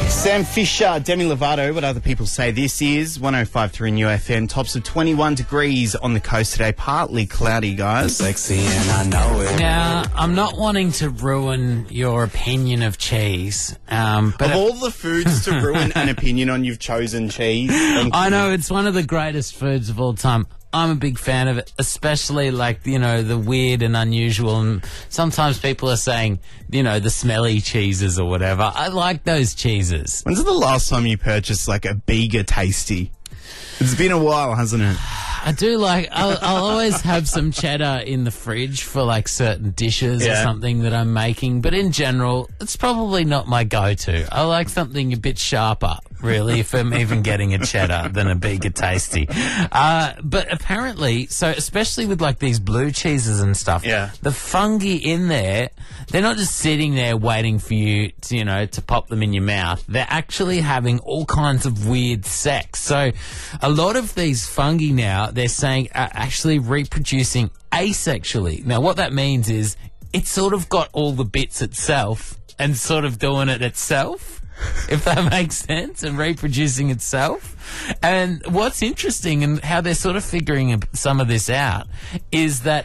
Sam Fisher, Demi Lovato, what other people say. This is 105.3 New FM. Tops of 21 degrees on the coast today. Partly cloudy, guys. Sexy and I know it. Now, I'm not wanting to ruin your opinion of cheese, but Of all the foods to ruin an opinion on, you've chosen cheese. I know it's one of the greatest foods of all time. I'm a big fan of it, especially like, the weird and unusual. And sometimes people are saying, the smelly cheeses or whatever. I like those cheeses. When's the last time you purchased like a Bega Tasty? It's been a while, hasn't it? I do like, I'll always have some cheddar in the fridge for like certain dishes or something that I'm making. But in general, it's probably not my go-to. I like something a bit sharper, really, if I'm even getting a cheddar than a Bega Tasty. But apparently, so especially with like these blue cheeses and stuff, the fungi in there, they're not just sitting there waiting for you to, to pop them in your mouth. They're actually having all kinds of weird sex. So a lot of these fungi now, they're saying are actually reproducing asexually. Now, what that means is it's sort of got all the bits itself and sort of doing it itself, if that makes sense, and reproducing itself. And what's interesting and how they're sort of figuring some of this out is that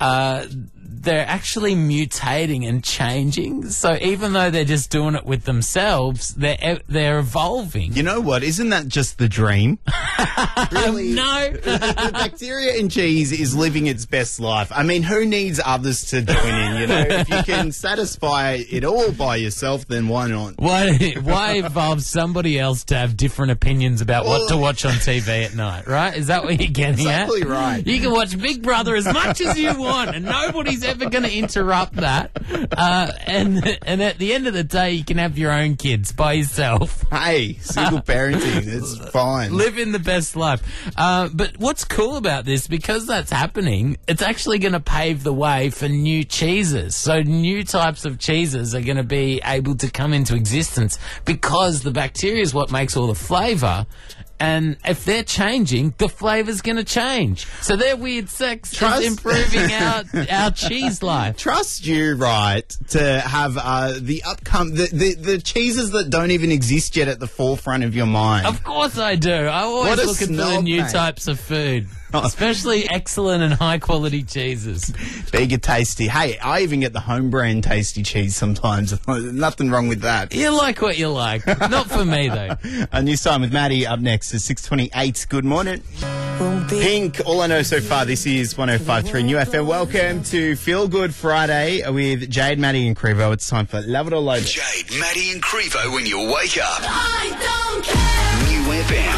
they're actually mutating and changing. So even though they're just doing it with themselves, they're evolving. You know what? Isn't that just the dream? Really? No. The bacteria in cheese is living its best life. I mean, who needs others to join in, If you can satisfy it all by yourself, then why not? Why involve somebody else to have different opinions about what to watch on TV at night, right? Is that what you're getting at? Exactly right. You can watch Big Brother as much as you want, and nobody's ever going to interrupt that. And at the end of the day, you can have your own kids by yourself. Hey, single parenting, it's fine. Living the best life. But what's cool about this, because that's happening, it's actually going to pave the way for new cheeses. So new types of cheeses are going to be able to come into existence because the bacteria is what makes all the flavour. And if they're changing, the flavour's going to change. So their weird sex is improving our cheese life. Trust you, right, to have the cheeses that don't even exist yet at the forefront of your mind. Of course I do. I always look for the new types of food. Especially excellent and high-quality cheeses. Bega Tasty. Hey, I even get the home brand tasty cheese sometimes. Nothing wrong with that. You like what you like. Not for me, though. A News Time with Maddie up next is 6:28. Good morning. Pink, all I know so far, this is 105.3 New FM. Welcome to Feel Good Friday with Jade, Maddie and Crevo. It's time for Love It or Loathe It. Jade, Maddie and Crevo when you wake up. I don't care. New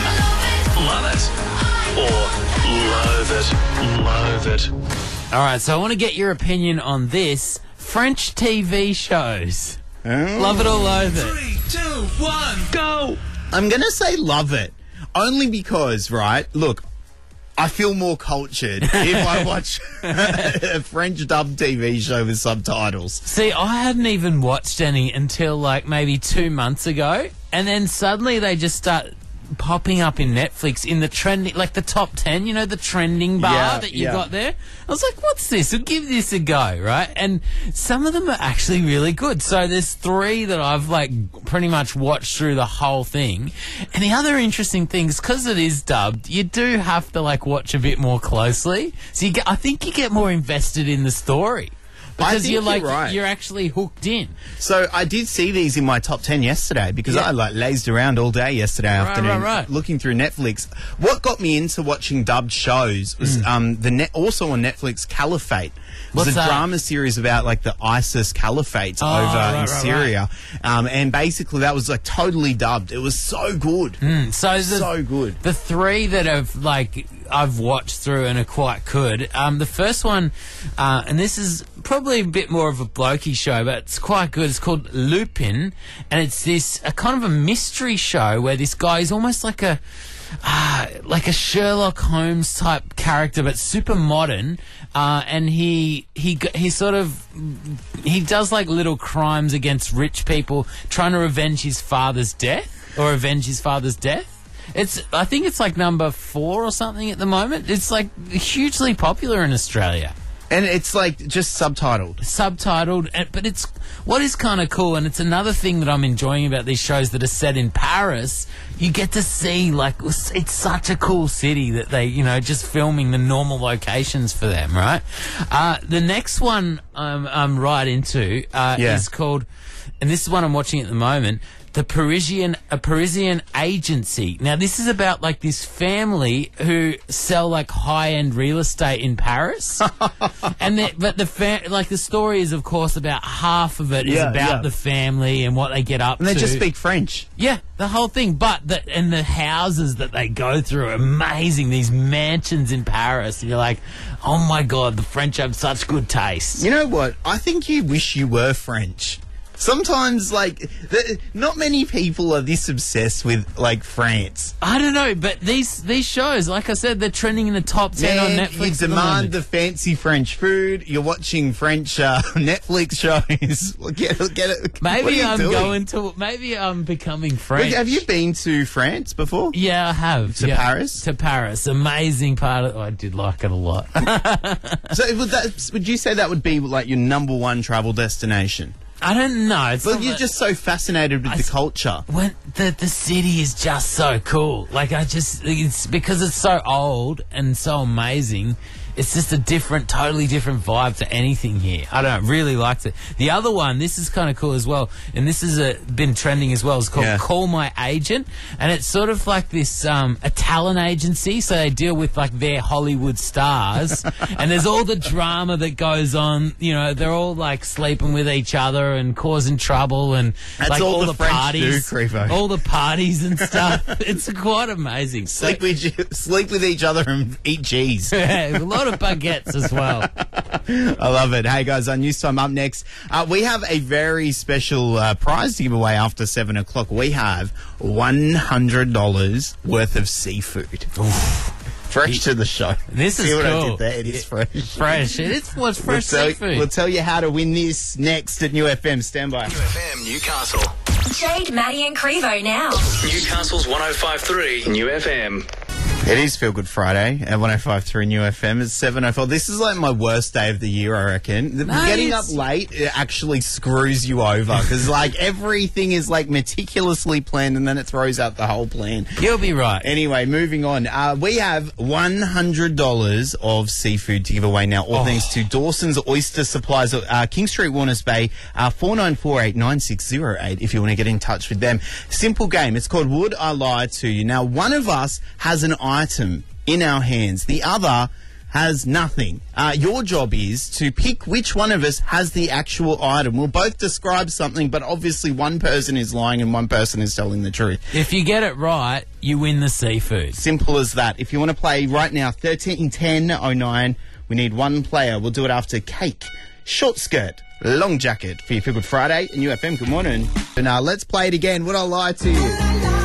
FM. Love it. Or loathe it. Loathe it. All right, so I want to get your opinion on this. French TV shows. Oh. Love it or loathe it? 3, 2, 1, go. I'm going to say love it. Only because, right, look, I feel more cultured if I watch a French dubbed TV show with subtitles. See, I hadn't even watched any until like maybe 2 months ago, and then suddenly they just start popping up in Netflix in the trending, like the top 10, the trending bar that you got there. I was like, what's this? We'll give this a go, right? And some of them are actually really good. So there's 3 that I've like pretty much watched through the whole thing. And the other interesting thing is because it is dubbed, you do have to like watch a bit more closely. So I think you get more invested in the story. Because you're right. You're actually hooked in. So I did see these in my top 10 yesterday because I like lazed around all day yesterday afternoon looking through Netflix. What got me into watching dubbed shows was also on Netflix, Caliphate. It was a drama series about like the ISIS caliphate over in Syria. And basically that was like totally dubbed. It was so good. So good. The 3 that I've watched through and are quite good. The first one, and this is probably a bit more of a blokey show, but it's quite good. It's called Lupin, and it's a kind of a mystery show where this guy is almost like a Sherlock Holmes type character, but super modern. And he does like little crimes against rich people, trying to avenge his father's death. I think it's like number 4 or something at the moment. It's like hugely popular in Australia. And it's like just subtitled. But it's what is kind of cool, and it's another thing that I'm enjoying about these shows that are set in Paris. You get to see, like, it's such a cool city that they, just filming the normal locations for them, right? The next one I'm right into is called, and this is one I'm watching at the moment, a Parisian Agency. Now, this is about like this family who sell like high-end real estate in Paris, but the story is, of course, about half of it is about the family and what they get up to. And they just speak French. Yeah, the whole thing. But the houses that they go through are amazing. These mansions in Paris, and you're like, oh my God, the French have such good taste. You know what? I think you wish you were French. Sometimes, like, not many people are this obsessed with, like, France. I don't know, but these shows, like I said, they're trending in the top 10 on Netflix. You demand the fancy French food. You're watching French Netflix shows. Get it? Maybe I'm becoming French. Wait, have you been to France before? Yeah, I have. To Paris? To Paris. Amazing part of I did like it a lot. So would you say that would be, like, your number one travel destination? I don't know. Well, you're just so fascinated with the culture. When the city is just so cool. Like, it's because it's so old and so amazing. It's just a totally different vibe to anything here. I don't know, really liked it. The other one, this is kind of cool as well, and this has been trending as well. It's called Call My Agent, and it's sort of like this a talent agency, so they deal with like their Hollywood stars, and there's all the drama that goes on. They're all like sleeping with each other and causing trouble, and that's like all the French parties, all the parties and stuff. It's quite amazing. Sleep with each other and eat cheese. A lot of baguettes as well. I love it. Hey guys, our news time up next. We have a very special prize to give away after 7 o'clock. We have $100 worth of seafood. Fresh to the show. This is See what cool. I did there? It is fresh. Fresh. It is what's fresh seafood. We'll tell you how to win this next at New FM. Stand by. New FM Newcastle. Jade, Maddie and Crevo now. Newcastle's 105.3 New FM. It is Feel Good Friday at 105.3 New FM. It's 7:04. This is like my worst day of the year, I reckon. Getting up late, it actually screws you over because like everything is like meticulously planned and then it throws out the whole plan. You'll be right. Anyway, moving on. We have $100 of seafood to give away now. All thanks to Dawson's Oyster Supplies at King Street, Warners Bay, 49489608 if you want to get in touch with them. Simple game. It's called Would I Lie to You? Now, one of us has an item in our hands. The other has nothing. Your job is to pick which one of us has the actual item. We'll both describe something, but obviously one person is lying and one person is telling the truth. If you get it right, you win the seafood. Simple as that. If you want to play right now, 131009, we need one player. We'll do it after Cake, Short Skirt, Long Jacket for your Feel Good Friday and UFM. Good morning. Now let's play it again. Would I lie to you?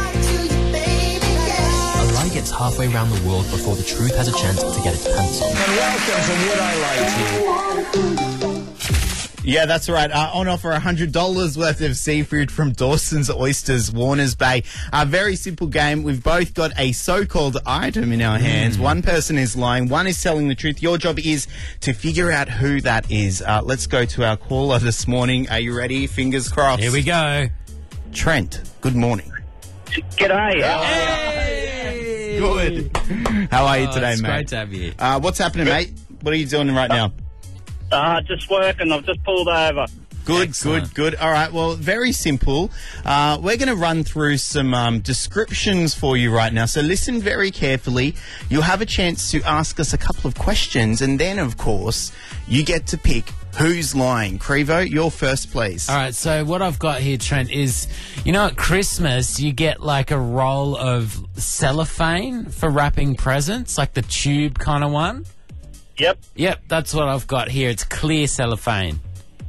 Gets halfway around the world before the truth has a chance to get its pants on. And welcome to Would I Lie to You? Yeah, that's right. On offer $100 worth of seafood from Dawson's Oysters, Warners Bay. A very simple game. We've both got a so-called item in our hands. One person is lying, one is telling the truth. Your job is to figure out who that is. Let's go to our caller this morning. Are you ready? Fingers crossed. Here we go. Trent, good morning. G'day. Hey! Good. How are you today, it's mate? Great to have you. What's happening, mate? What are you doing right now? Just working. I've just pulled over. Good, Excellent. good. All right, well, very simple. We're going to run through some descriptions for you right now, so listen very carefully. You'll have a chance to ask us a couple of questions, and then, of course, you get to pick who's lying. Crevo, you're first, please. All right, so what I've got here, Trent, is, at Christmas, you get like a roll of cellophane for wrapping presents, like the tube kind of one. Yep, that's what I've got here. It's clear cellophane.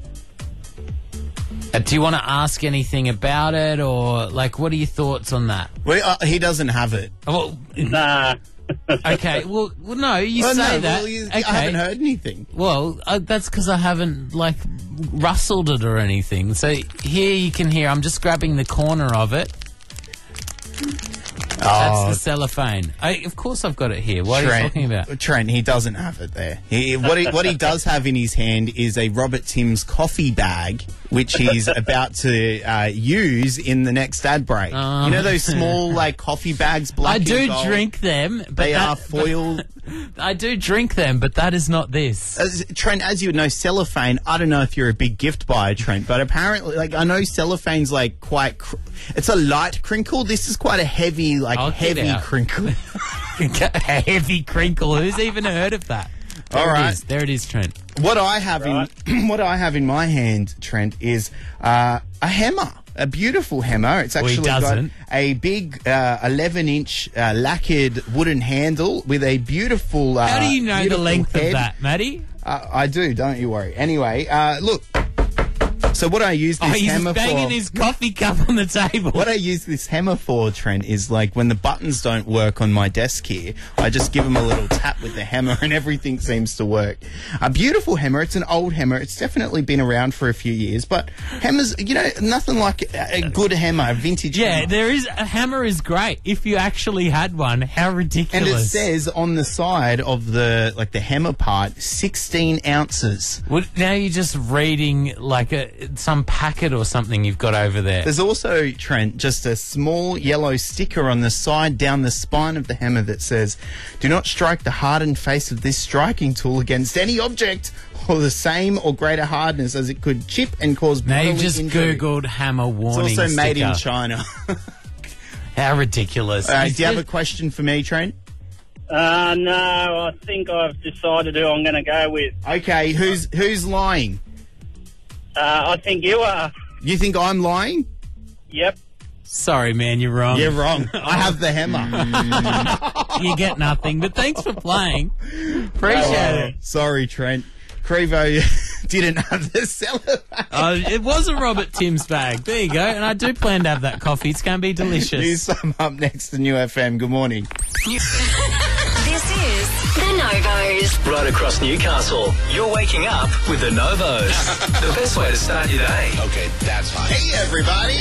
Do you want to ask anything about it, or, like, what are your thoughts on that? Well, he doesn't have it. Well, Nah. okay, well, no, you say that. Well, okay. I haven't heard anything. Well, that's because I haven't, like, rustled it or anything. So here you can hear, I'm just grabbing the corner of it. That's the cellophane. Of course I've got it here. What are you talking about? Trent, he doesn't have it there. What he does have in his hand is a Robert Timms coffee bag, which he's about to use in the next ad break. You know those small coffee bags, black I do and gold? drink them. But They are foil. I do drink them, but that is not this. Trent, as you would know, cellophane, I don't know if you're a big gift buyer, Trent, but apparently, I know cellophane's quite, it's a light crinkle. This is quite a heavy, heavy crinkle. A heavy crinkle. Who's even heard of that? There it is, Trent. What I have in my hand, Trent, is a hammer. A beautiful hammer. It's actually got a big 11-inch lacquered wooden handle with a beautiful. How do you know the length head. of that, Matty? I do. Don't you worry. Anyway, look. So what I use this hammer for... He's banging his coffee cup on the table. What I use this hammer for, Trent, is when the buttons don't work on my desk here, I just give them a little tap with the hammer and everything seems to work. A beautiful hammer. It's an old hammer. It's definitely been around for a few years, but hammers, nothing like a good hammer, a vintage hammer. A hammer is great. If you actually had one, how ridiculous. And it says on the side of the hammer part, 16 ounces. Well, now you're just reading some packet or something you've got over there. There's also, Trent, just a small yellow sticker on the side down the spine of the hammer that says, "Do not strike the hardened face of this striking tool against any object or the same or greater hardness, as it could chip and cause bodily injury." Now you've just injury. Googled hammer warning It's also made sticker. in China. How ridiculous. Do you have a question for me, Trent? No, I think I've decided who I'm going to go with. Okay, who's lying? I think you are. You think I'm lying? Yep. Sorry, man, you're wrong. You're wrong. I have the hammer. You get nothing, but thanks for playing. Appreciate it. Sorry, Trent. Crevo didn't have the cellophane. It was a Robert Timms bag. There you go. And I do plan to have that coffee. It's going to be delicious. News sum up next to New FM. Good morning. This is The Novos. Right across Newcastle, you're waking up with the Novos. The best way to start your day. Okay, that's fine. Hey, everybody.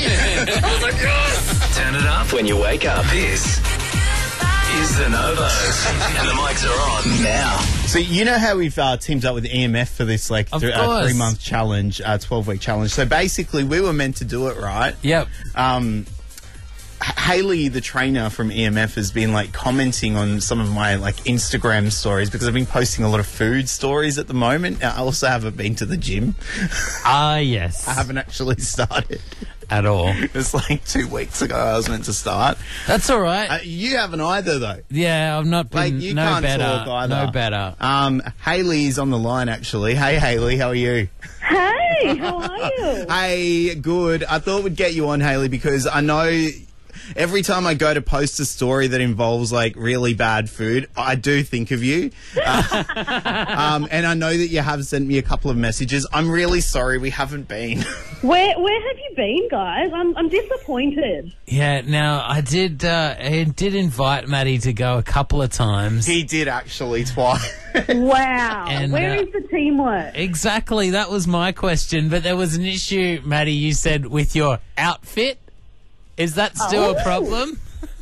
Turn it up when you wake up. This is the Novos. And the mics are on now. So you know how we've teamed up with EMF for this 3-month challenge, 12-week challenge. So basically we were meant to do it, right? Yep. Hayley, the trainer from EMF, has been commenting on some of my Instagram stories because I've been posting a lot of food stories at the moment. I also haven't been to the gym. Yes. I haven't actually started at all. It's 2 weeks ago I was meant to start. That's all right. You haven't either, though. Yeah, I've not been. You no can't better. talk either. No better. Hayley's on the line, actually. Hey, Hayley, how are you? Hey, how are you? Hey, good. I thought we'd get you on, Hayley, because I know every time I go to post a story that involves really bad food, I do think of you. And I know that you have sent me a couple of messages. I'm really sorry we haven't been. Where have you been, guys? I'm disappointed. Yeah, now I did invite Matty to go a couple of times. He did actually twice. Wow. And, where is the teamwork? Exactly, that was my question. But there was an issue, Matty, you said, with your outfit. Is that still a problem?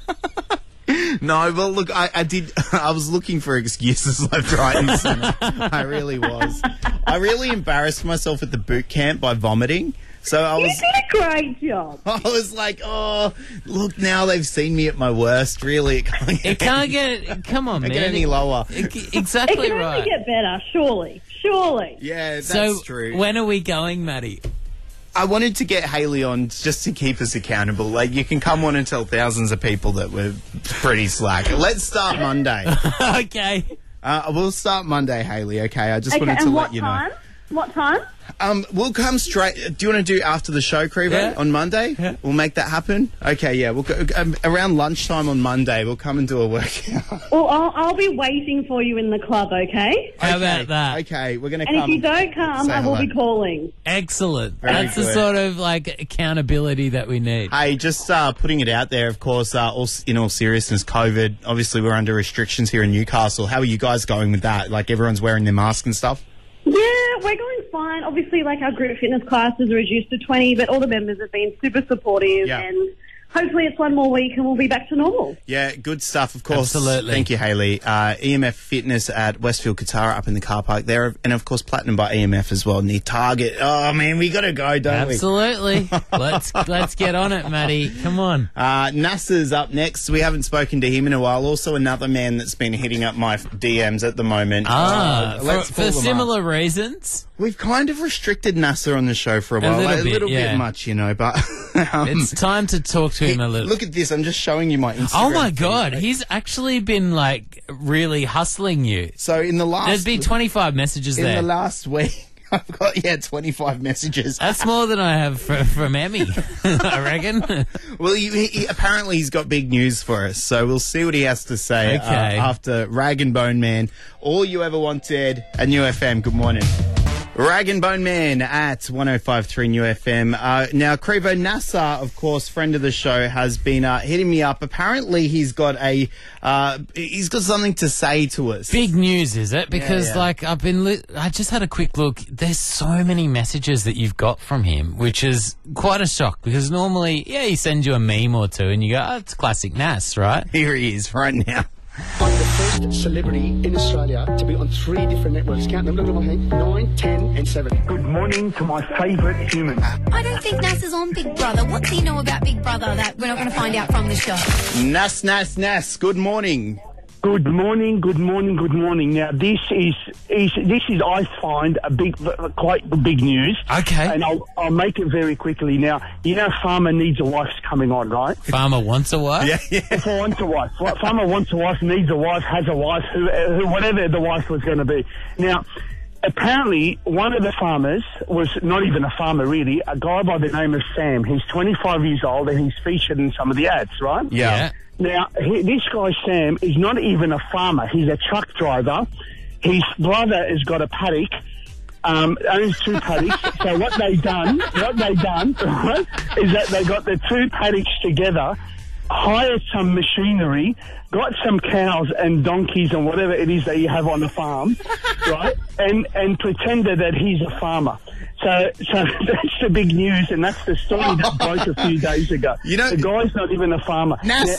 No, but look, I did. I was looking for excuses left, right, and centre. I really was. I really embarrassed myself at the boot camp by vomiting. So I was. You did a great job. I was like, oh, look, now they've seen me at my worst. Really, it can't get. Come on, man. Get any lower. Exactly it can right. only get better, surely. Yeah, that's true. When are we going, Matty? I wanted to get Hayley on just to keep us accountable. You can come on and tell thousands of people that we're pretty slack. Let's start Monday. Okay. We'll start Monday, Hayley, okay? I just wanted to let you know. What time? We'll come straight. Do you want to do after the show, Crevo, on Monday? Yeah. We'll make that happen? Okay, yeah. We'll go, around lunchtime on Monday, we'll come and do a workout. Well, I'll be waiting for you in the club, okay? How about that? Okay, we're going to come. And if you don't come, I will be calling. Excellent. Very That's the good. sort of accountability that we need. Hey, just putting it out there, of course, in all seriousness, COVID, obviously we're under restrictions here in Newcastle. How are you guys going with that? Everyone's wearing their masks and stuff? Yeah, we're going fine. Obviously, our group fitness class is reduced to 20, but all the members have been super supportive. Yeah. And hopefully it's one more week and we'll be back to normal. Yeah, good stuff, of course. Absolutely. Thank you, Hayley. EMF Fitness at Westfield Katara up in the car park there. And, of course, Platinum by EMF as well near Target. Oh, man, we got to go, don't we? Absolutely. Let's get on it, Matty. Come on. Nasser's up next. We haven't spoken to him in a while. Also another man that's been hitting up my DMs at the moment. For similar reasons. We've kind of restricted Nasser on the show for a while. A little bit much, but... it's time to talk to him a little. Look at this. I'm just showing you my Instagram. Oh, my God. He's actually been, really hustling you. So in the last... There'd be 25 messages there. In the last week... I've got, 25 messages. That's more than I have from Emmy, I reckon. Well, he apparently he's got big news for us, so we'll see what he has to say after Rag and Bone Man. All you ever wanted, a New FM. Good morning. Rag and Bone Man at 105.3 New FM. Now, Crevo Nasser, of course, friend of the show, has been hitting me up. Apparently, he's got something to say to us. Big news, is it? Because, I just had a quick look. There's so many messages that you've got from him, which is quite a shock. Because normally, he sends you a meme or two, and you go, it's classic Nas, right? Here he is right now. I'm the first celebrity in Australia to be on 3 different networks. Count them, look at my hand. 9, 10 and 7. Good morning to my favourite human. I don't think Nas is on Big Brother. What do you know about Big Brother that we're not going to find out from the show? Nas, good morning. Good morning. Now, this is I find quite big news. Okay. And I'll make it very quickly. Now, Farmer Needs a Wife's coming on, right? Farmer Wants a Wife? Yeah. Wants a wife. Farmer Wants a Wife, needs a wife, has a wife, who whatever the wife was going to be. Now, apparently, one of the farmers was not even a farmer, really, a guy by the name of Sam. He's 25 years old and he's featured in some of the ads, right? Yeah. Now, this guy, Sam, is not even a farmer. He's a truck driver. His brother has got a paddock, owns 2 paddocks. So what they done, right, is that they got the 2 paddocks together, hired some machinery, got some cows and donkeys and whatever it is that you have on the farm, right, and pretended that he's a farmer. So that's the big news, and that's the story that broke a few days ago. The guy's not even a farmer.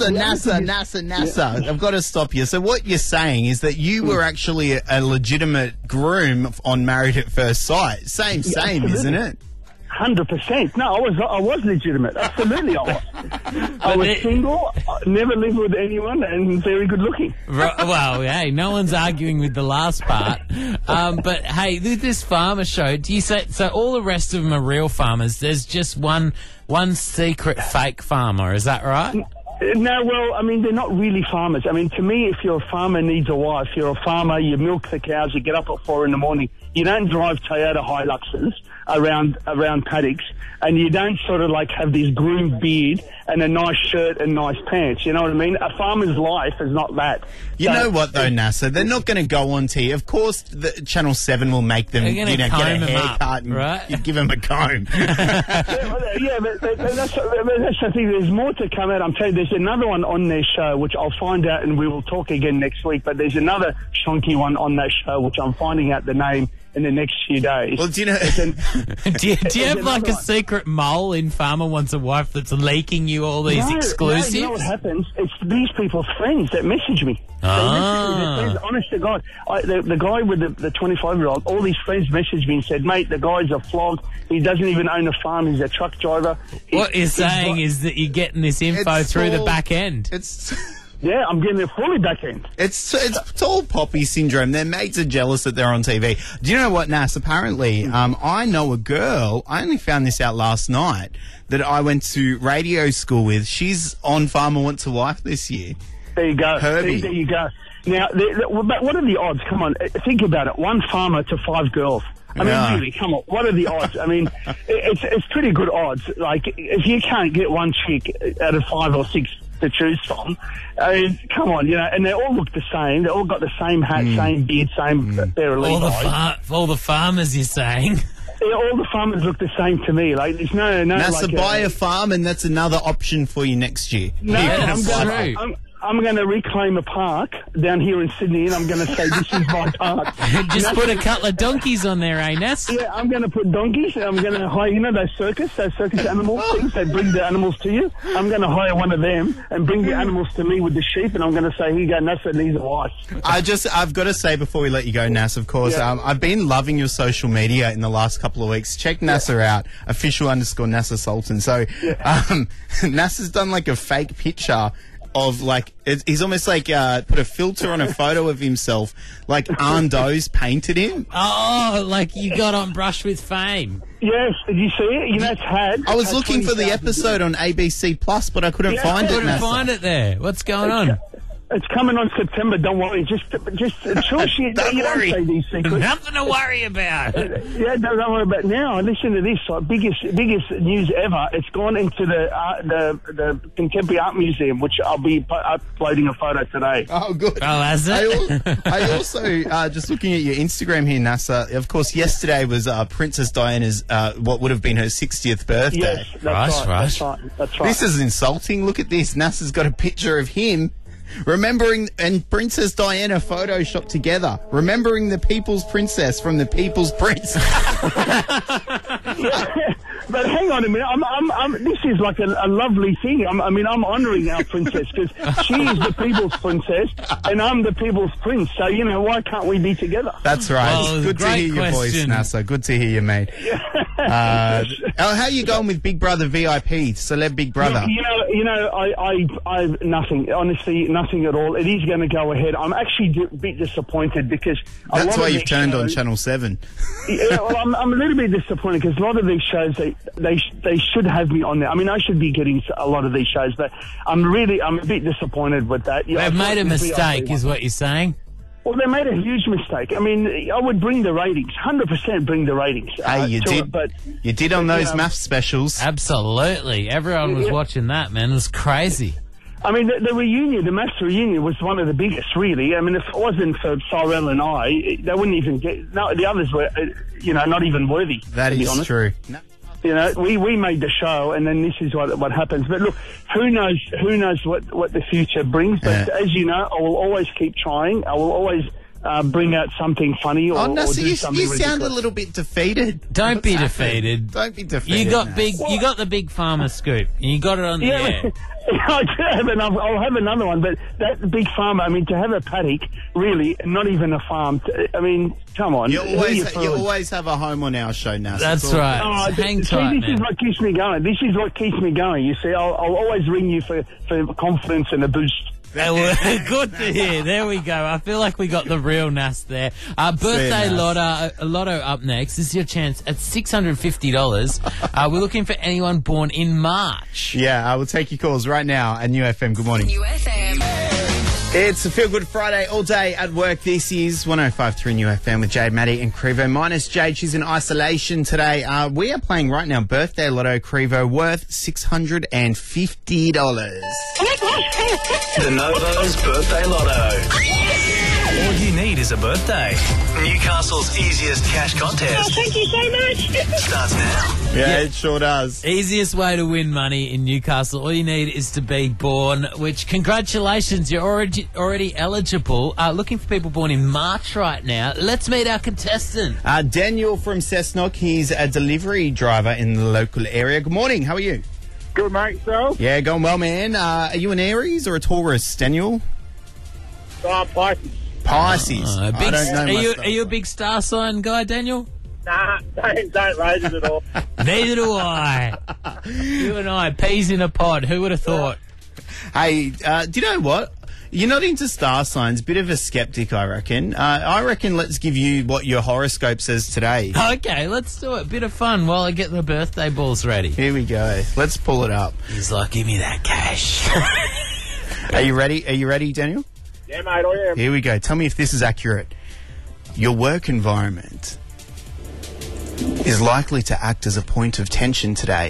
NASA. I've got to stop you. So what you're saying is that you were actually a legitimate groom on Married at First Sight. Same, isn't it? 100%. No, I was legitimate. Absolutely, I was. I was single, never lived with anyone, and very good looking. Well, hey, no one's arguing with the last part. But hey, this farmer show, do you say so? All the rest of them are real farmers. There's just one secret fake farmer. Is that right? No, well, I mean, they're not really farmers. I mean, to me, if you're a farmer needs a wife, you're a farmer, you milk the cows, you get up at 4 a.m. You don't drive Toyota Hiluxes around paddocks, and you don't sort of have this groomed beard and a nice shirt and nice pants. You know what I mean? A farmer's life is not that. You know what, though, Nasser? They're not going to go on TV. Of course, Channel 7 will make them, get a haircut and right? Give them a comb. But that's the thing. There's more to come out. I'm telling you, there's another one on their show, which I'll find out, and we will talk again next week. But there's another shonky one on that show, which I'm finding out the name in the next few days. Well, do you know? do you have a secret mole in Farmer Wants a Wife that's leaking you all these exclusives? No, you know what happens? It's these people's friends that message me. Honest to God, the guy with the 25-year-old, all his friends messaged me and said, mate, the guy's a flog. He doesn't even own a farm. He's a truck driver. What you're saying is that you're getting this info through the back end. Yeah, I'm getting it fully back end. It's tall poppy syndrome. Their mates are jealous that they're on TV. Do you know what, Nas? Apparently, I know a girl. I only found this out last night that I went to radio school with. She's on Farmer Wants a Wife this year. There you go. Herbie. There you go. Now, what are the odds? Come on, think about it. 1 farmer to 5 girls. I mean, really, come on. What are the odds? I mean, it's pretty good odds. If you can't get 1 chick out of 5 or 6 to choose from, I mean, come on, and they all look the same. They all got the same hat, same beard, same pair of Levi's. All the farmers, you're saying? Yeah, all the farmers look the same to me. There's no. That's buy a farm, and that's another option for you next year. No, I'm going to reclaim a park down here in Sydney, and I'm going to say this is my park. Just put a couple of donkeys on there, eh, Ness? Yeah, I'm going to put donkeys. I'm going to hire, those circus animal things. They bring the animals to you. I'm going to hire one of them and bring the animals to me with the sheep, and I'm going to say, here you go, Nasser needs a wife. I've got to say before we let you go, Nass, of course, I've been loving your social media in the last couple of weeks. Check Nasser out, official_Nasser Sultan. So, Nasser's done like a fake picture of he's almost like put a filter on a photo of himself, like Arndo's painted him. Oh, like you got on Brush with Fame. Yes, did you see it? It's had. I was looking for the episode on ABC Plus, but I couldn't find it. Couldn't find it there. What's going on? It's coming on September. Don't worry. Just you don't say these secrets. Nothing to worry about. Don't worry about it. Now. Listen to this. Biggest news ever. It's gone into the Contemporary Art Museum, which I'll be uploading a photo today. Oh, good. Oh, has it? I also just looking at your Instagram here, Nasser. Of course, yesterday was Princess Diana's what would have been her 60th birthday. Yes, that's right. This is insulting. Look at this. Nasser's got a picture of him. Remembering, and Princess Diana photoshopped together. Remembering the People's Princess from the People's Prince. But hang on a minute. This is like a lovely thing. I'm honouring our princess because she is the People's Princess and I'm the People's Prince. So, why can't we be together? That's right. Well, it's good to hear your voice, Nasser. Good to hear you, mate. How you going with Big Brother VIP, Celeb Big Brother? I've nothing. Honestly, nothing at all. It is going to go ahead. I'm actually a bit disappointed because that's why you've turned on Channel 7. I'm a little bit disappointed because a lot of these shows they should have me on there. I mean, I should be getting a lot of these shows, but I'm a bit disappointed with that. They've made a mistake, is what you're saying. Well, they made a huge mistake. I mean, I would bring the ratings, 100% bring the ratings. Hey, you did on those maths specials. Absolutely. Everyone was watching that, man. It was crazy. I mean, the reunion, the maths reunion was one of the biggest, really. I mean, if it wasn't for Cyrell and I, they wouldn't even get... No, the others were, not even worthy. That is true. No. We made the show, and then this is what happens. But look, who knows what the future brings? But as you know, I will always keep trying. I will always bring out something funny or do something ridiculous. You sound a little bit defeated. Don't be defeated. Don't be defeated. You got You got the big pharma scoop. You got it on the air. I do have another. I'll have another one, but that big farm. I mean, to have a paddock, really, not even a farm. I mean, come on. You always have a home on our show now. That's right. Hang tight, this is what keeps me going. This is what keeps me going. You see, I'll always ring you for confidence and a boost. Good to hear. There we go. I feel like we got the real Nas there. Birthday lotto up next. This is your chance at $650. We're looking for anyone born in March. Yeah, I will take your calls right now at New FM. Good morning. New FM. It's a Feel Good Friday all day at work. This is 105.3 New FM with Jade, Maddie and Crevo. Minus Jade, she's in isolation today. We are playing right now Birthday Lotto Crevo worth $650. The Novo's Birthday Lotto. All you need is a birthday. Newcastle's easiest cash contest. Oh, thank you so much. Starts now. Yeah, it sure does. Easiest way to win money in Newcastle. All you need is to be born, which, congratulations, you're already eligible. Looking for people born in March right now. Let's meet our contestant. Daniel from Cessnock. He's a delivery driver in the local area. Good morning. How are you? Good, mate. So? Yeah, going well, man. Are you an Aries or a Taurus, Daniel? Pisces. Pisces. I don't know are you a big star sign guy, Daniel? Nah, don't raise it at all. Neither do I. You and I, peas in a pod. Who would have thought? Hey, do you know what? You're not into star signs. Bit of a skeptic, I reckon. I reckon let's give you what your horoscope says today. Okay, let's do it. Bit of fun while I get the birthday balls ready. Here we go. Let's pull it up. He's like, give me that cash. Are you ready? Are you ready, Daniel? Yeah, mate, I am. Here we go. Tell me if this is accurate. Your work environment is likely to act as a point of tension today.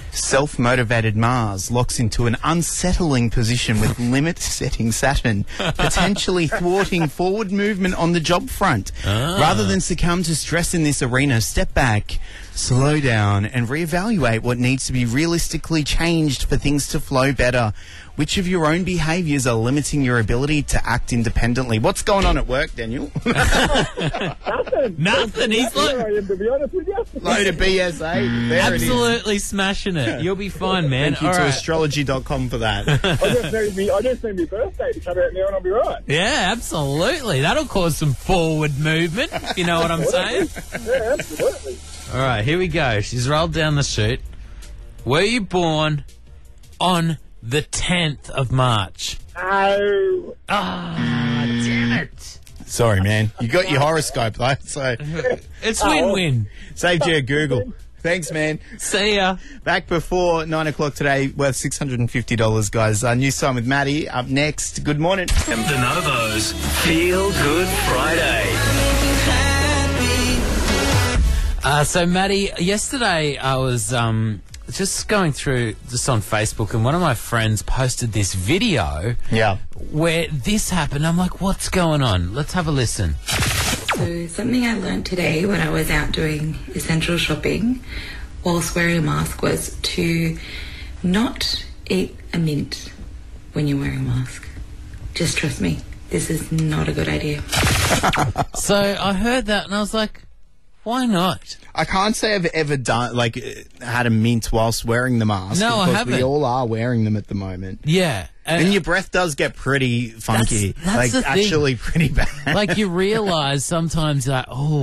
Self-motivated Mars locks into an unsettling position with limit-setting Saturn, potentially thwarting forward movement on the job front. Rather than succumb to stress in this arena, step back, slow down, and reevaluate what needs to be realistically changed for things to flow better. Which of your own behaviours are limiting your ability to act independently? What's going on at work, Daniel? Nothing. He's to be honest with you. Load of BSA. There absolutely smashing it. You'll be fine, man. Thank you to astrology.com for that. I just need my birthday to come out now and I'll be right. Yeah, absolutely. That'll cause some forward movement, if you know what I'm saying. Yeah, absolutely. All right, here we go. She's rolled down the chute. Were you born on the 10th of March? Oh. Damn it. Sorry, man. You got your horoscope, though, so... It's win-win. Saved you a Google. Thanks, man. See ya. Back before 9 o'clock today, worth $650, guys. New song with Maddie. Up next. Good morning. And De Novo's Feel Good Friday. So, Maddie, yesterday I was just going through just on Facebook, and one of my friends posted this video where this happened. I'm like, what's going on? Let's have a listen. So something I learned today when I was out doing essential shopping whilst wearing a mask was to not eat a mint when you're wearing a mask. Just trust me, this is not a good idea. So I heard that and I was like, why not? I can't say I've ever had a mint whilst wearing the mask. No, I haven't. We all are wearing them at the moment. Yeah. And your breath does get pretty funky. That's the actually thing. Pretty bad. Like, you realise sometimes, like,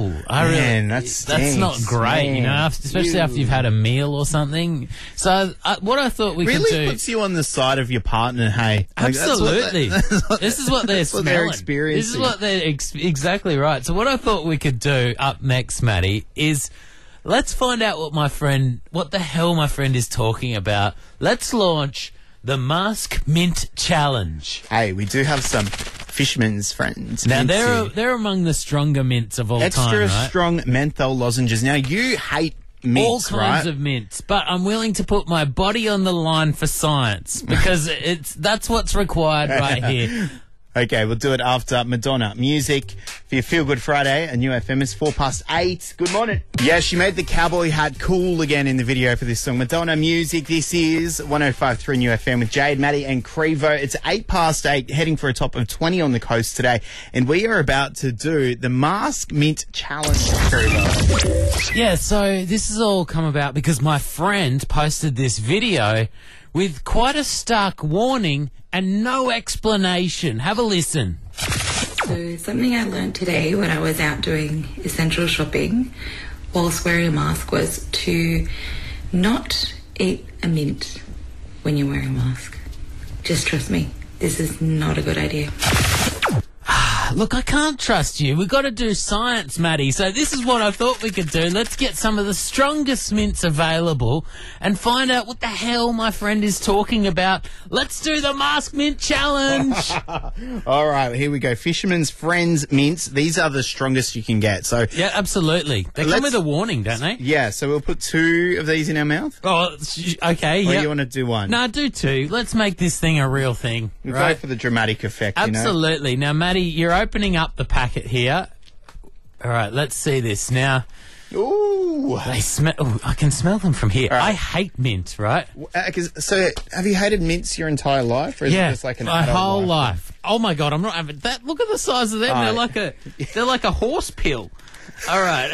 that's not great, you know, especially after you've had a meal or something. So what I thought we could do... really puts you on the side of your partner, hey. Absolutely. This is what they're smelling. They're experiencing. This is what they're... exactly right. So what I thought we could do up next, Maddie, is... let's find out what the hell my friend is talking about. Let's launch the Mask Mint Challenge. Hey, we do have some Fishman's friends. Now, they're among the stronger mints of all time, right? Extra strong menthol lozenges. Now, you hate mints, all kinds of mints, but I'm willing to put my body on the line for science because that's what's required right here. Okay, we'll do it after Madonna music for your Feel Good Friday. A New FM is 8:04. Good morning. Yeah, she made the cowboy hat cool again in the video for this song. Madonna music. This is 105.3 New FM with Jade, Maddie and Crevo. It's 8:08, heading for a top of 20 on the coast today. And we are about to do the Mask Mint Challenge, Crevo. Yeah, so this has all come about because my friend posted this video with quite a stark warning and no explanation. Have a listen. So something I learned today when I was out doing essential shopping whilst wearing a mask was to not eat a mint when you're wearing a mask. Just trust me, this is not a good idea. Look, I can't trust you. We've got to do science, Maddie. So this is what I thought we could do. Let's get some of the strongest mints available and find out what the hell my friend is talking about. Let's do the Mask Mint Challenge. All right, here we go. Fisherman's Friends mints. These are the strongest you can get. So yeah, absolutely. They come with a warning, don't they? Yeah, so we'll put 2 of these in our mouth. Oh, okay. Or you want to do 1? No, do 2. Let's make this thing a real thing. We'll right? go for the dramatic effect, Absolutely. You know? Now, Maddie, you're opening up the packet here. All right, let's see this. Now, ooh, they smell. Ooh, I can smell them from here. Right. I hate mint, right? So, have you hated mints your entire life, or is it just like an my whole life? Oh my God, I'm not having that. Look at the size of them. Oh. They're like a horse pill. All right.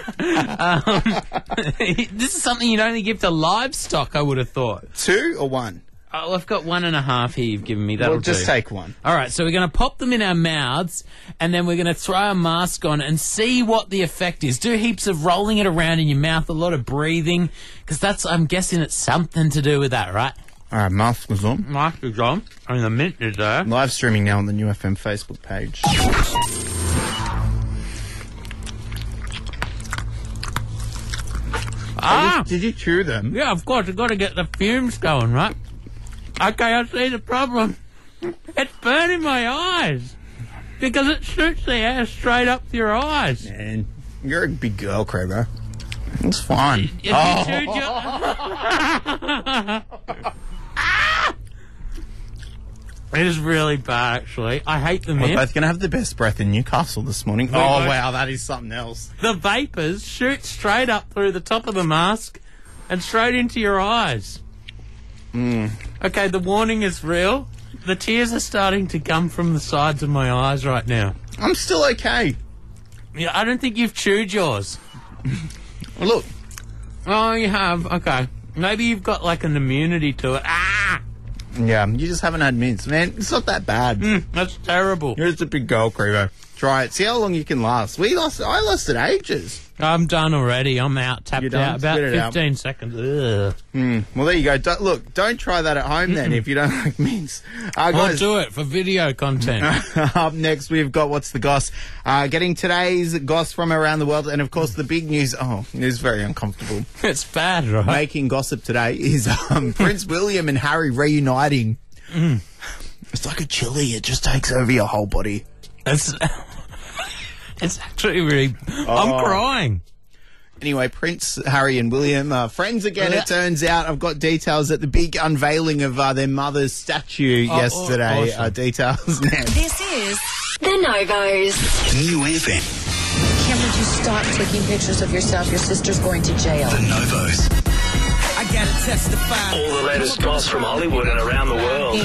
This is something you'd only give to livestock, I would have thought. 2 or 1? Oh, I've got 1.5 here you've given me. That'll just take 1. All right, so we're going to pop them in our mouths, and then we're going to throw a mask on and see what the effect is. Do heaps of rolling it around in your mouth, a lot of breathing, because I'm guessing it's something to do with that, right? All right, mask is on. Mask is on, and the mint is there. Live streaming now on the New FM Facebook page. Did you chew them? Yeah, of course. You've got to get the fumes going, right? Okay, I see the problem. It's burning my eyes because it shoots the air straight up your eyes. Man, you're a big girl, Kramer. It's fine. It is really bad, actually. I hate the mint. We're both going to have the best breath in Newcastle this morning. Wow, that is something else. The vapours shoot straight up through the top of the mask and straight into your eyes. Okay, the warning is real. The tears are starting to come from the sides of my eyes right now. I'm still okay. Yeah, I don't think you've chewed yours. Look. Oh, you have? Okay. Maybe you've got like an immunity to it. Yeah, you just haven't had mints, man. It's not that bad. That's terrible. You're just a big girl, Crevo. Try it. See how long you can last. I lost it ages. I'm done already. I'm out. Tapped out. About 15 seconds. Ugh. Well, there you go. Don't try that at home then if you don't like mints. I'll do it for video content. Up next, we've got What's the Goss? Getting today's goss from around the world. And, of course, the big news. Oh, it is very uncomfortable. It's bad, right? Making gossip today is Prince William and Harry reuniting. It's like a chili. It just takes over your whole body. It's actually really... I'm crying. Anyway, Prince, Harry and William are friends again, it turns out. I've got details at the big unveiling of their mother's statue yesterday. Awesome. Details now. This is The Novos. New FM. Cameron, would you stop taking pictures of yourself? Your sister's going to jail. The Novos. I gotta testify. All the latest goss from Hollywood and around the world.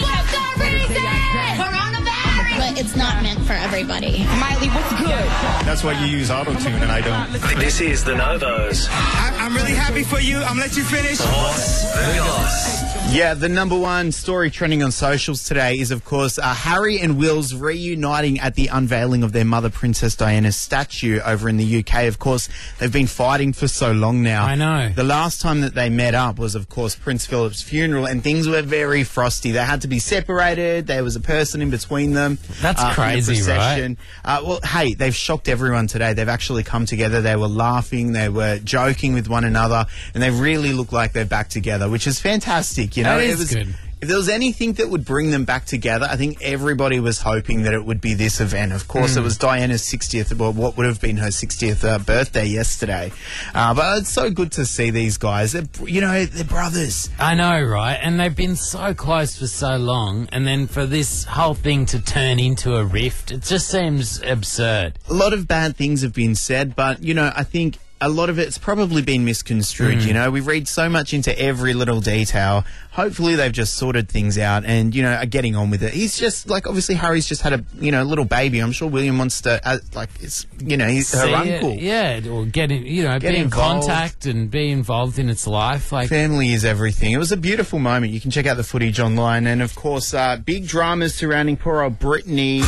But it's not meant for everybody. Miley, what's good? That's why you use auto-tune and I don't. This is The Novos. I'm really happy for you. I'm gonna let you finish. What's the Goss? Yeah, the number one story trending on socials today is, of course, Harry and Will's reuniting at the unveiling of their mother, Princess Diana's statue over in the UK. Of course, they've been fighting for so long now. I know. The last time that they met up was, of course, Prince Philip's funeral, and things were very frosty. They had to be separated. There was a person in between them. That's crazy, right? Well, hey, they've shocked everyone today. They've actually come together. They were laughing. They were joking with one another, and they really look like they're back together, which is fantastic. You know, that is good. If there was anything that would bring them back together, I think everybody was hoping that it would be this event. Of course, it was Diana's 60th, well, what would have been her 60th birthday yesterday. But it's so good to see these guys. They're brothers. I know, right? And they've been so close for so long, and then for this whole thing to turn into a rift, it just seems absurd. A lot of bad things have been said, but, I think a lot of it's probably been misconstrued, We read so much into every little detail. Hopefully they've just sorted things out and, are getting on with it. He's just, obviously Harry's just had a, little baby. I'm sure William wants to, he's her uncle. Or be in contact and be involved in its life. Family is everything. It was a beautiful moment. You can check out the footage online. And, of course, big dramas surrounding poor old Britney.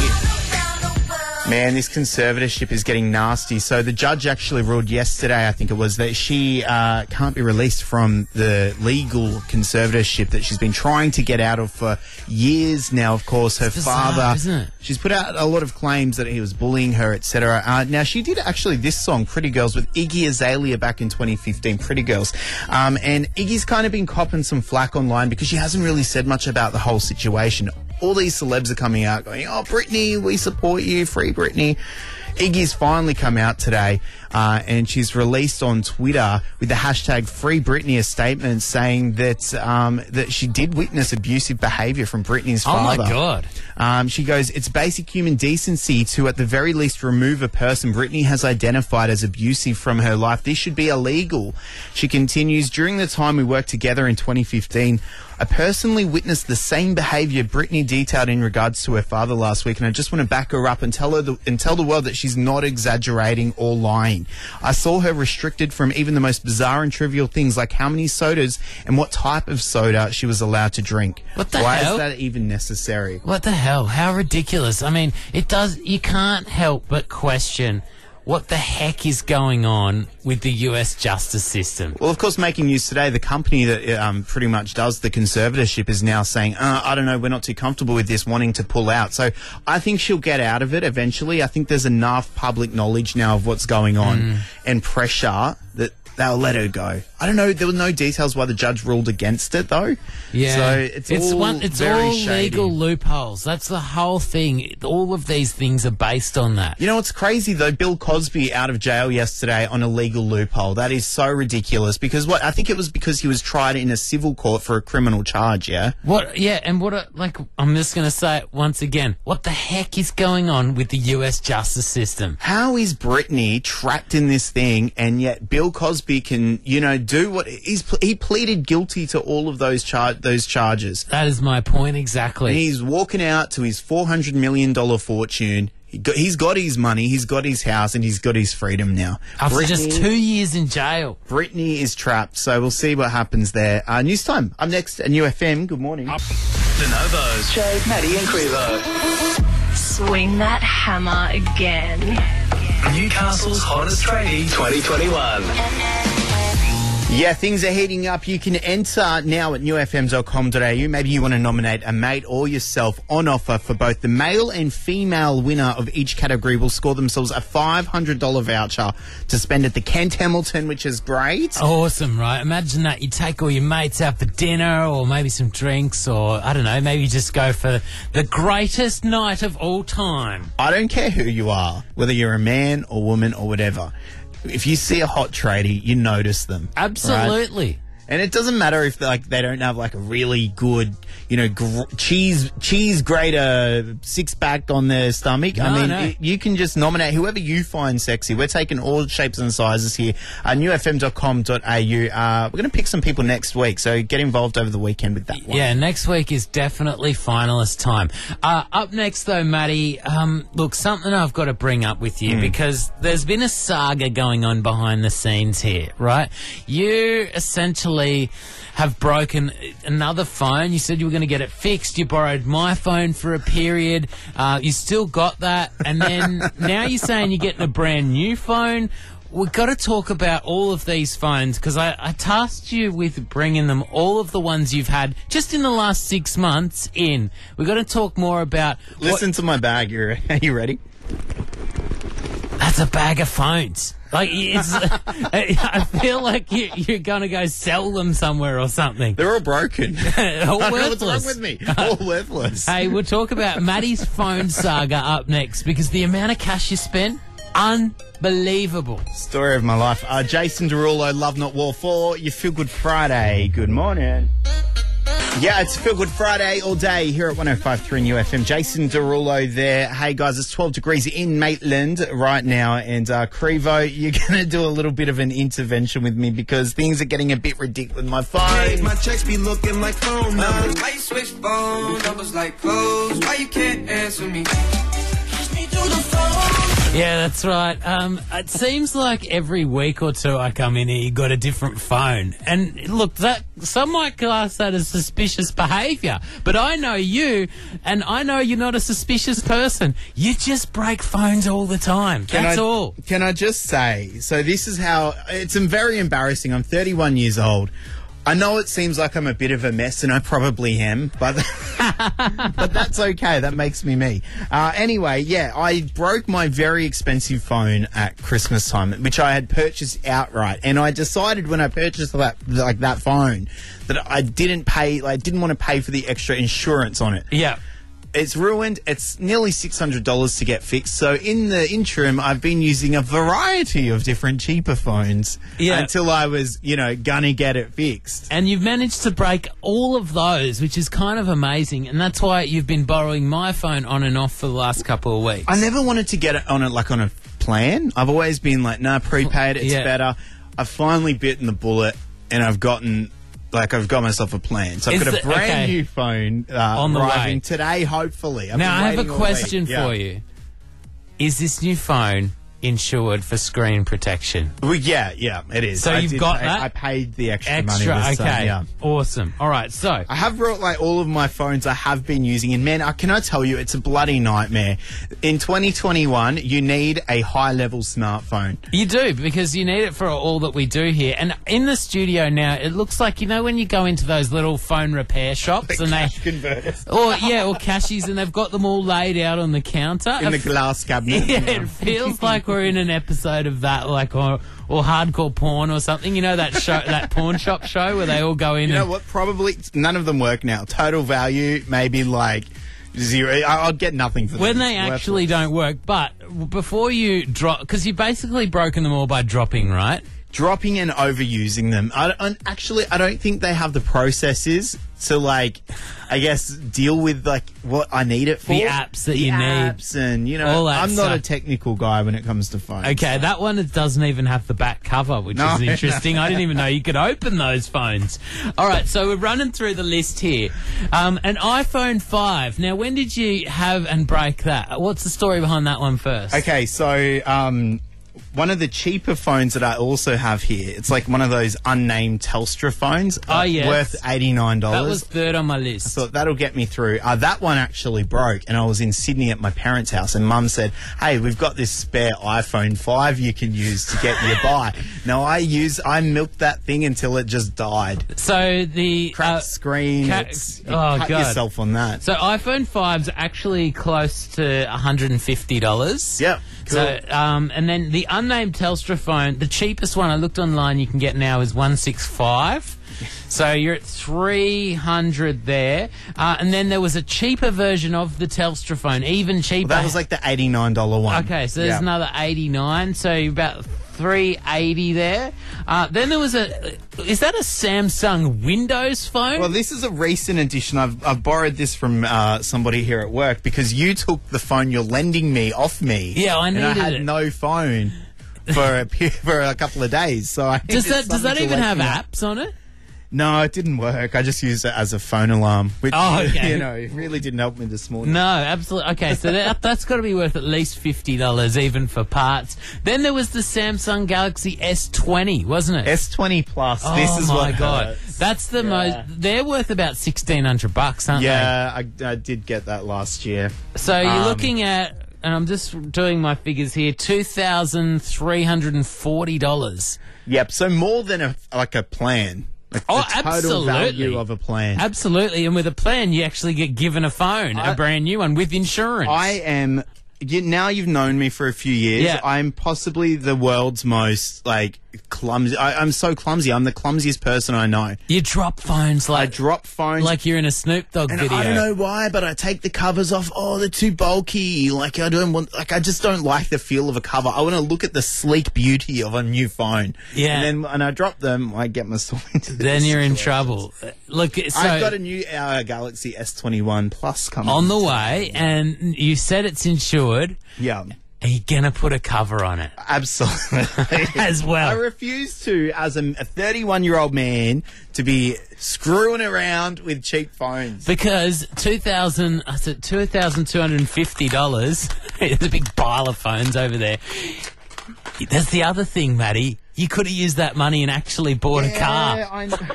Man, this conservatorship is getting nasty. So the judge actually ruled yesterday, I think it was, that she can't be released from the legal conservatorship that she's been trying to get out of for years now. Of course, her father, isn't it? She's put out a lot of claims that he was bullying her, etc. Now, she did actually this song, Pretty Girls, with Iggy Azalea back in 2015, Pretty Girls. And Iggy's kind of been copping some flack online because she hasn't really said much about the whole situation. All these celebs are coming out going, oh, Britney, we support you, free Britney. Iggy's finally come out today and she's released on Twitter with the hashtag Free Britney a statement saying that that she did witness abusive behaviour from Britney's father. Oh, my God. She goes, it's basic human decency to at the very least remove a person Britney has identified as abusive from her life. This should be illegal. She continues, during the time we worked together in 2015, I personally witnessed the same behaviour Britney detailed in regards to her father last week, and I just want to back her up and tell the world that she's not exaggerating or lying. I saw her restricted from even the most bizarre and trivial things like how many sodas and what type of soda she was allowed to drink. What the Why hell? is that even necessary? What the hell? How ridiculous. I mean, you can't help but question what the heck is going on with the US justice system. Well, of course, making news today, the company that pretty much does the conservatorship is now saying, I don't know, we're not too comfortable with this, wanting to pull out. So I think she'll get out of it eventually. I think there's enough public knowledge now of what's going on and pressure that they'll let her go. I don't know. There were no details why the judge ruled against it, though. Yeah. So it's all very all shady. legal loopholes. That's the whole thing. All of these things are based on that. You know what's crazy, though? Bill Cosby out of jail yesterday on a legal loophole. That is so ridiculous because I think it was because he was tried in a civil court for a criminal charge, yeah? I'm just going to say it once again. What the heck is going on with the US justice system? How is Britney trapped in this thing and yet Bill Cosby can, do what he pleaded guilty to all of those charges. That is my point exactly. And he's walking out to his $400 million fortune. He's got his money, he's got his house, and he's got his freedom now. After just 2 years in jail. Britney is trapped, so we'll see what happens there. News time. Up next at New FM. Good morning. The Novos. Jade, Maddie and Crevo. Swing that hammer again. Newcastle's hottest tradie 2021. Yeah, things are heating up. You can enter now at newfm.com.au. Maybe you want to nominate a mate or yourself. On offer for both the male and female winner of each category will score themselves a $500 voucher to spend at the Kent Hamilton, which is great. Awesome, right? Imagine that. You take all your mates out for dinner or maybe some drinks or, I don't know, maybe just go for the greatest night of all time. I don't care who you are, whether you're a man or woman or whatever. If you see a hot tradie, you notice them. Absolutely. Right? And it doesn't matter if they don't have a really good, cheese grater six-pack on their stomach. No. You can just nominate whoever you find sexy. We're taking all shapes and sizes here. Newfm.com.au. We're going to pick some people next week, so get involved over the weekend with that one. Yeah, next week is definitely finalist time. Up next, though, Maddie, look, something I've got to bring up with you because there's been a saga going on behind the scenes here, right? You essentially have broken another phone. You said you were going to get it fixed. You borrowed my phone for a period. You still got that. And then now you're saying you're getting a brand new phone. We've got to talk about all of these phones because I tasked you with bringing them, all of the ones you've had just in the last 6 months in. We've got to talk more about... Listen to my bag. Are you ready? That's a bag of phones. I feel like you're going to go sell them somewhere or something. They're all broken. All worthless. What's wrong with me? All worthless. Hey, we'll talk about Maddie's phone saga up next because the amount of cash you spent, unbelievable. Story of my life. Jason Derulo, Love Not War 4, your Feel Good Friday. Good morning. Yeah, it's Feel Good Friday all day here at 105.3 New FM. Jason Derulo there. Hey, guys, it's 12 degrees in Maitland right now. And, Crevo, you're going to do a little bit of an intervention with me because things are getting a bit ridiculous with my phone. My checks be looking like phone numbers. Why you switch phone numbers like clothes? Why you can't answer me? Yeah, that's right. It seems like every week or two I come in here, you got a different phone. And look, some might class that as suspicious behaviour. But I know you, and I know you're not a suspicious person. You just break phones all the time. That's all. Can I just say, so this is how, it's very embarrassing. I'm 31 years old. I know it seems like I'm a bit of a mess, and I probably am, but but that's okay. That makes me me. Anyway, yeah, I broke my very expensive phone at Christmas time, which I had purchased outright, and I decided when I purchased that phone that I didn't want to pay for the extra insurance on it. Yeah. It's ruined. It's nearly $600 to get fixed. So in the interim, I've been using a variety of different cheaper phones until I was, gonna get it fixed. And you've managed to break all of those, which is kind of amazing. And that's why you've been borrowing my phone on and off for the last couple of weeks. I never wanted to get it on a plan. I've always been like, nah, prepaid, it's better. I've finally bitten the bullet and I've got myself a plan. So I've got a brand new phone on the arriving way today, hopefully. Now, I have a question for you. Is this new phone insured for screen protection? Well, yeah, it is. So you've got that? I paid the extra money this time, yeah. Awesome. All right, so I have brought all of my phones I have been using, and man, can I tell you, it's a bloody nightmare. In 2021, you need a high-level smartphone. You do, because you need it for all that we do here. And in the studio now, it looks like, when you go into those little phone repair shops and cash converters. or cashies, and they've got them all laid out on the counter. In the glass cabinet. Yeah, it feels like we're in an episode of that, or or hardcore porn or something. You know that show, that pawn shop show where they all go in. You know what? Probably none of them work now. Total value maybe like 0. I'll get nothing for them. When they actually don't work. But before you drop, because you've basically broken them all by dropping, right? Dropping and overusing them. I don't think they have the processes to, like, I guess, deal with, like, what I need it for. The apps that you need. Apps and, you know, all that I'm not stuff. a technical guy when it comes to phones. Okay, that one it doesn't even have the back cover, which is interesting. I didn't even know you could open those phones. All right, so we're running through the list here. An iPhone 5. Now, when did you have and break that? What's the story behind that one first? Okay, so one of the cheaper phones that I also have here, it's like one of those unnamed Telstra phones. Oh, yes. Worth $89. That was third on my list. I thought that'll get me through. That one actually broke, and I was in Sydney at my parents' house, and Mum said, hey, we've got this spare iPhone 5 you can use to get you by. Now, I milked that thing until it just died. So the... Crap screen. Cut yourself on that. So iPhone 5's actually close to $150. Yep. Cool. So, and then the unnamed Telstra phone, the cheapest one I looked online you can get now is $165. So you're at $300 there. And then there was a cheaper version of the Telstra phone, even cheaper. Well, that was like the $89 one. Okay, so there's another $89. So you're about $380 there. Then there was is that a Samsung Windows phone? Well, this is a recent addition. I've borrowed this from somebody here at work because you took the phone you're lending me off me. Yeah, I needed it. And I had no phone for a couple of days. So does that even have apps on it? No, it didn't work. I just used it as a phone alarm, which, you know, it really didn't help me this morning. No, absolutely. Okay, so that's got to be worth at least $50 even for parts. Then there was the Samsung Galaxy S20, wasn't it? S20 Plus. Oh, this is my what God. hurts. That's the most... They're worth about $1,600, aren't they? Yeah, I did get that last year. So you're looking at... And I'm just doing my figures here, $2,340. Yep, so more than a plan. Like the total absolutely. value of a plan. Absolutely, and with a plan, you actually get given a phone, a brand new one with insurance. Now you've known me for a few years. Yeah. I'm possibly the world's most, like, clumsy. I'm so clumsy. I'm the clumsiest person I know. You drop phones like... I drop phones. Like you're in a Snoop Dogg video. I don't know why, but I take the covers off. Oh, they're too bulky. Like, I just don't like the feel of a cover. I want to look at the sleek beauty of a new phone. Yeah. And then when I drop them, I get myself into this. Then you're in trouble. Look, so I've got a new Galaxy S21 Plus coming. On the way, and you said it's insured. Yeah. Are you going to put a cover on it? Absolutely. As well. I refuse to, as a 31-year-old man, to be screwing around with cheap phones. Because $2,250, there's a big pile of phones over there. That's the other thing, Matty. You could have used that money and actually bought a car. I know.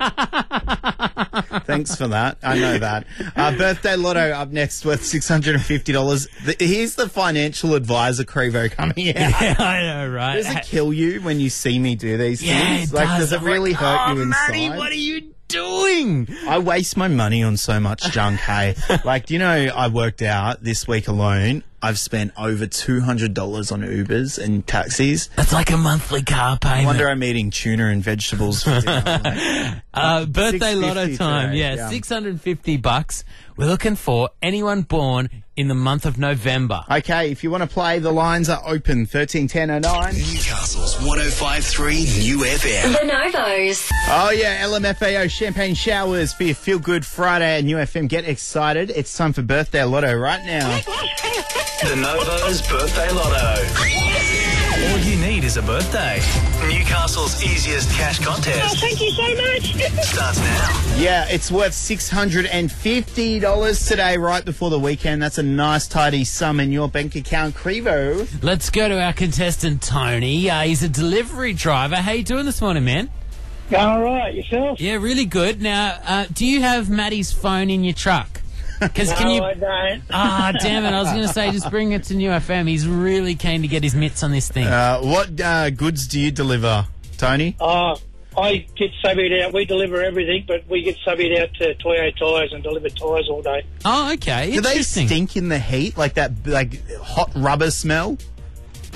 Thanks for that. I know that. Birthday Lotto up next, worth $650. Here's the financial advisor Crevo coming out. Yeah, I know, right? Does it kill you when you see me do these things? It does. Does it really hurt you inside? Matty, what are you doing? I waste my money on so much junk, hey. Like, you know, I worked out this week alone, I've spent over $200 on Ubers and taxis. That's like a monthly car payment. I wonder I'm eating tuna and vegetables for dinner. Birthday Lotto time, today, yeah. $650. We're looking for anyone born in the month of November. Okay, if you want to play, the lines are open. 131009. Newcastle's 105.3 New FM. The Novos. Oh yeah, LMFAO Champagne Showers for your Feel Good Friday at New FM. Get excited. It's time for Birthday Lotto right now. The Novos Birthday Lotto. All you need is a birthday. Newcastle's easiest cash contest. Oh, thank you so much. Starts now. Yeah, it's worth $650 today, right before the weekend. That's a nice, tidy sum in your bank account, Crevo. Let's go to our contestant, Tony. He's a delivery driver. How you doing this morning, man? Going all right, yourself? Yeah, really good. Now, do you have Matty's phone in your truck? No, I don't. Damn it. I was going to say, just bring it to New FM. He's really keen to get his mitts on this thing. What goods do you deliver, Tony? I get subbed out. We deliver everything, but we get subbed out to Toyo Tyres and deliver tyres all day. Oh, okay. Do they stink in the heat, like that hot rubber smell? Nah.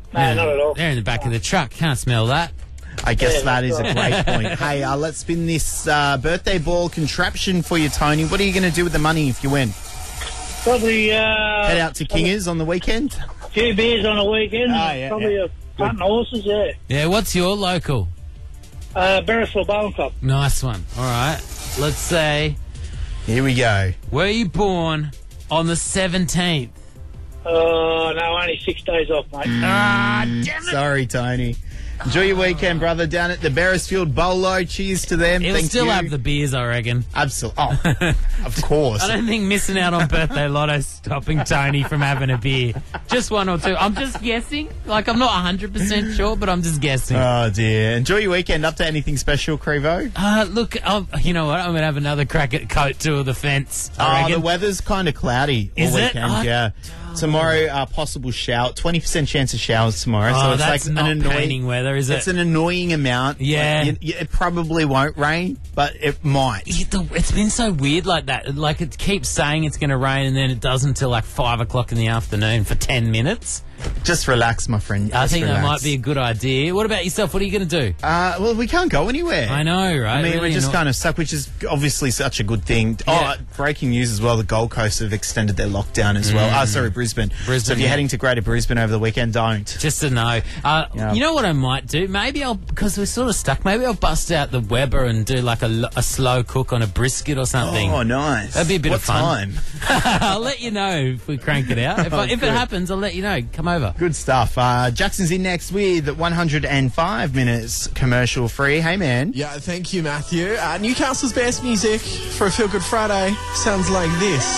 No, not at all. They're in the back of the truck. Can't smell that. I guess that is a great point. Hey, let's spin this birthday ball contraption for you, Tony. What are you going to do with the money if you win? Probably head out to Kingers on the weekend. A few beers on the weekend. Yeah, probably a hunting horses. Yeah. Yeah. What's your local? Beresford Bowling Club. Nice one. All right. Let's say. Here we go. Were you born on the 17th? Oh, no, only 6 days off, mate. Damn it. Sorry, Tony. Enjoy your weekend, brother, down at the Beresfield Bolo. Cheers to them. He'll still have the beers, I reckon. Absolutely. Oh, of course. I don't think missing out on birthday lotto stopping Tony from having a beer. Just one or two. I'm just guessing. Like, I'm not 100% sure, but I'm just guessing. Oh, dear. Enjoy your weekend. Up to anything special, Crevo? Look, you know what? I'm going to have another crack at Coat 2 of the fence. The weather's kind of cloudy all weekend, yeah. Tomorrow, possible shower. 20% chance of showers tomorrow. So it's that's like not an annoying painting weather, is it? It's an annoying amount. Yeah. Like, it probably won't rain, but it might. It's been so weird like that. Like, it keeps saying it's going to rain and then it doesn't until like 5 o'clock in the afternoon for 10 minutes. Just relax, my friend. I think that might be a good idea. What about yourself? What are you going to do? Well, we can't go anywhere. I know, right? I mean, really we're just kind of stuck, which is obviously such a good thing. Yeah. Breaking news as well. The Gold Coast have extended their lockdown as well. Sorry, Brisbane. So if you're heading to Greater Brisbane over the weekend, don't. Just to know. You know what I might do? Maybe because we're sort of stuck, maybe I'll bust out the Weber and do like a slow cook on a brisket or something. Oh, nice. That'd be a bit of fun. What time? I'll let you know if we crank it out. If it happens, I'll let you know. Come over. Good stuff. Jackson's in next with 105 minutes commercial free. Hey, man. Yeah, thank you, Matthew. Newcastle's best music for a Feel Good Friday sounds like this.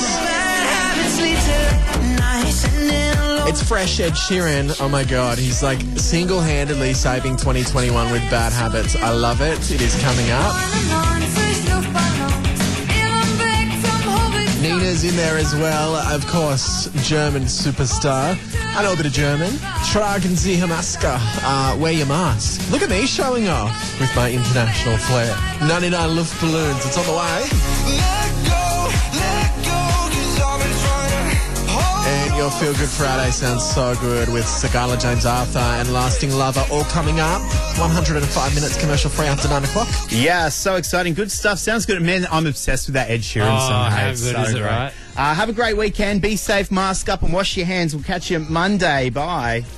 It's fresh Ed Sheeran. Oh my God, he's like single-handedly saving 2021 with Bad Habits. I love it. It is coming up. Nina's in there as well. Of course, German superstar. I know a bit of German. Tragen Sie Ihre Maske. Wear your mask. Look at me showing off with my international flair. 99 Luft Balloons. It's on the way. And your Feel Good Friday sounds so good with Sagala James Arthur and Lasting Lover all coming up. 105 minutes commercial free after 9 o'clock. Yeah, so exciting. Good stuff. Sounds good. Man, I'm obsessed with that Ed Sheeran song. How good is it, right? Have a great weekend. Be safe, mask up and wash your hands. We'll catch you Monday. Bye.